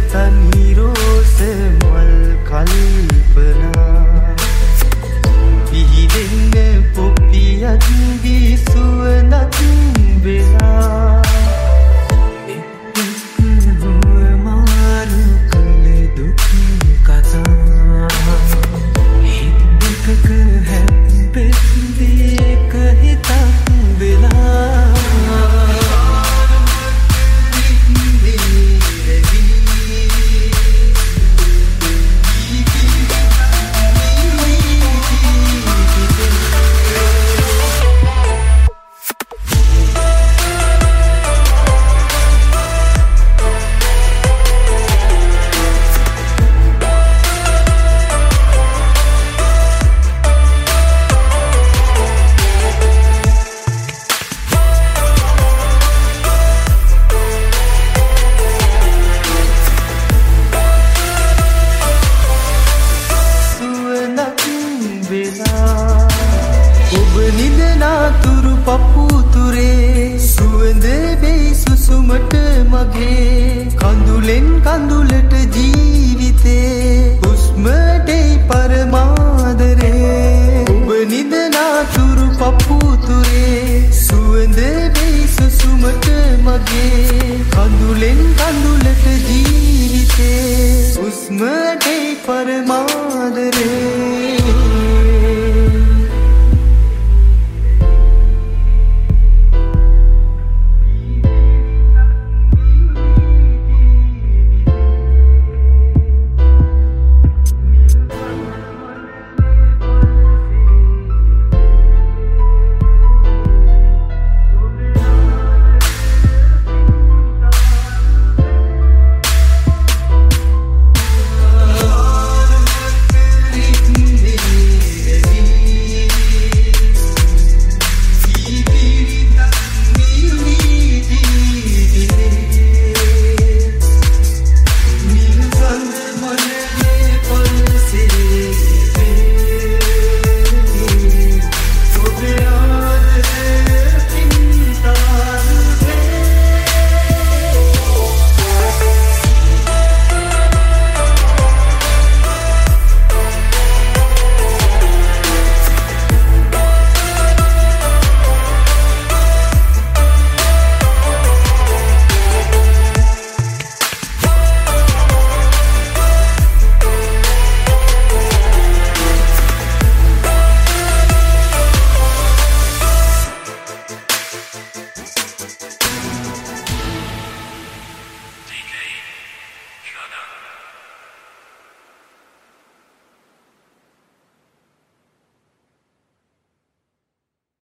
තනිරෝස මල් කල්පනා පිහිදෙන්න පොප්පියක් දී සුවඳක් වෙලා මාරු කළ දුක් කතා හිතක හැප්පෙද්දී එක හිතක් වෙලා ඔබ නිදනාතුරු පපුතුරේ සුවඳ වෙයි සුසුමට මගේ කඳුලෙන් කඳුලට ජීවිතේ හුස්ම දෙයි පරමාදරේ ඔබ නිදනාතුරු පපුතුරේ සුවඳ වෙයි සුසුමට මගේ කඳුලෙන් කඳුලට ජීවිතේ හුස්ම දෙයි පරමාදරේ